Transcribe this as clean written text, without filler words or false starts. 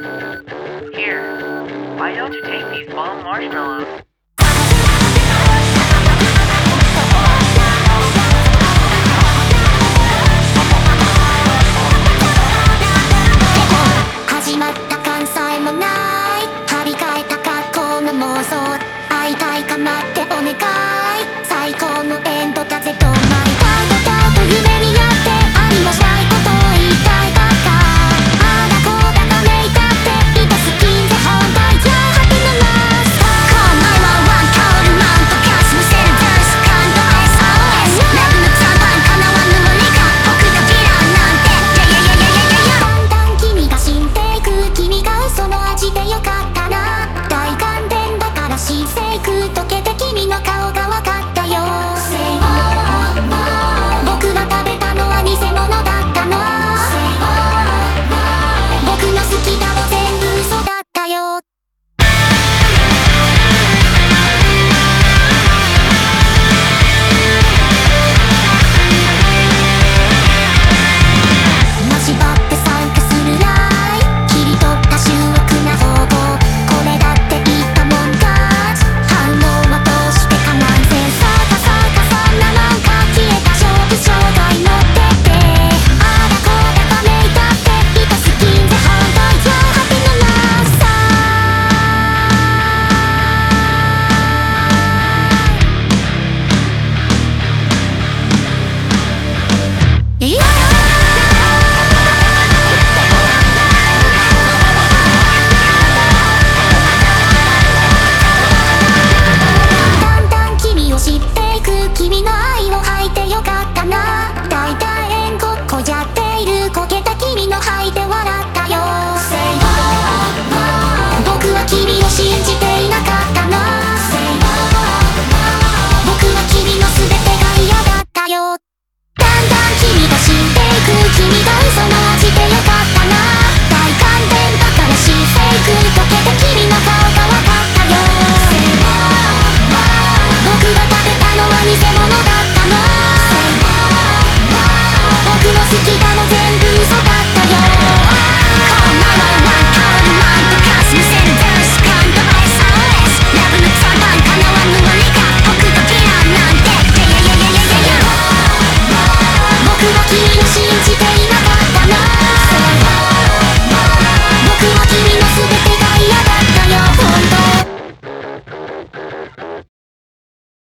Here, why don't you take these bomb marshmallows? 始まった感さえもない張り替えた格好の妄想会いたいかなってお願い最高のエンドだぜとマイただと夢にやってありもしないことを言いたいばっかあだこうだためいたって糸スキンで本題じゃ果てのマスターこんなはワンカオルマウントカスむせるダンス感動 SOS ラブの残飯叶わぬ無理か僕がヴィランなんてだんだん君が死んでいく君が嘘の味でよかったな大感電だから新生空溶けて君の顔がわかったよ僕が食べたのは偽物だったの僕の好きだも全部嘘だったよ縛って参加するライ切り取った醜悪な方法これだって言ったもんか反応はどうしてかなんせそんななんか消えた勝負障害乗っててあだこうだためいたって糸スキンで反対じゃ果てのなさいやだんだん君を知っていく君の愛を吐いてよかったな大体縁ごっこじゃっているこけた君の吐いて笑ったよ僕は君を信じていなかったな僕は君の全てが嫌だったよだんだん君が死んでいく君が嘘の味でよかったな大感電だから新生空溶けて君の顔がわかったよ僕が食べたのは偽物だったの僕の好きだも全部嘘だったよこんなのワンカオルマンとカスむせるダンス感動 SOS ラブの残飯叶わぬ無理か僕がヴィランなんて僕は君を信じていなかった